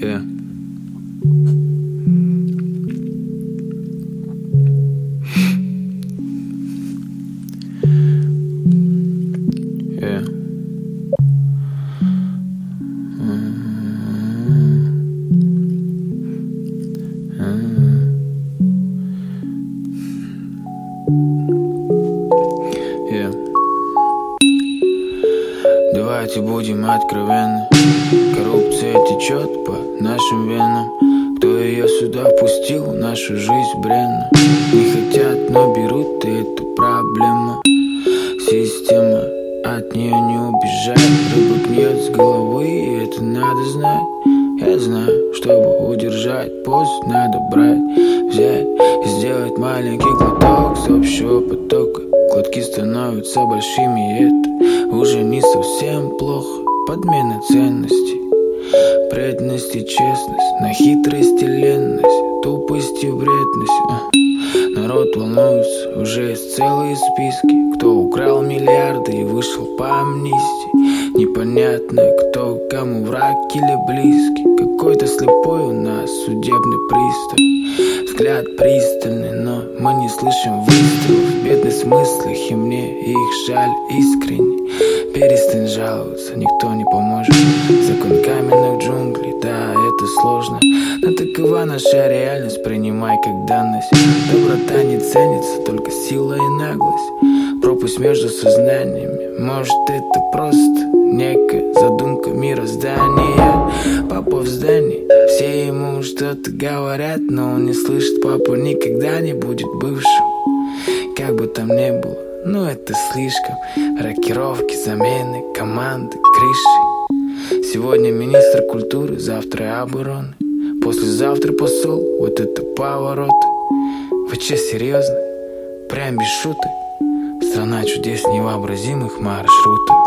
Yeah. Yeah. Yeah. Давайте будем откровенны. Коррупция течет по нашим венам. Кто ее сюда впустил, в нашу жизнь бренную? Не хотят, но берут эту проблему. Система, от нее не убежать. Рыба гниет с головы, и это надо знать. Я знаю, чтобы удержать пост, надо брать, взять и сделать маленький глоток с общего потока. Глотки становятся большими, и это уже не совсем плохо. Подмена ценностей, преданность и честность, на хитрость и ленность, тупость и вредность. Народ волнуется, уже есть целые списки. Кто украл миллиарды и вышел по амнистии. Непонятно, кто кому враг или близкий. Какой-то слепой у нас судебный пристав. Взгляд пристальный, но мы не слышим выстрелов. В бедных мыслях, и мне их жаль искренне. Перестань жаловаться, никто не поможет. Закон каменных джунглей, да, это сложно, но такова наша реальность, принимай как данность. Доброта не ценится, только сила и наглость. Пропасть между сознаниями, может это просто некая задумка мироздания. Папа в здании, все ему что-то говорят, но он не слышит. Папа никогда не будет бывшим, как бы там ни было. Но это слишком. Рокировки, замены, команды, крыши. Сегодня министр культуры, завтра обороны. Послезавтра посол, вот это повороты. Вы че, серьезно? Прям без шуток? Страна чудес невообразимых маршрутов.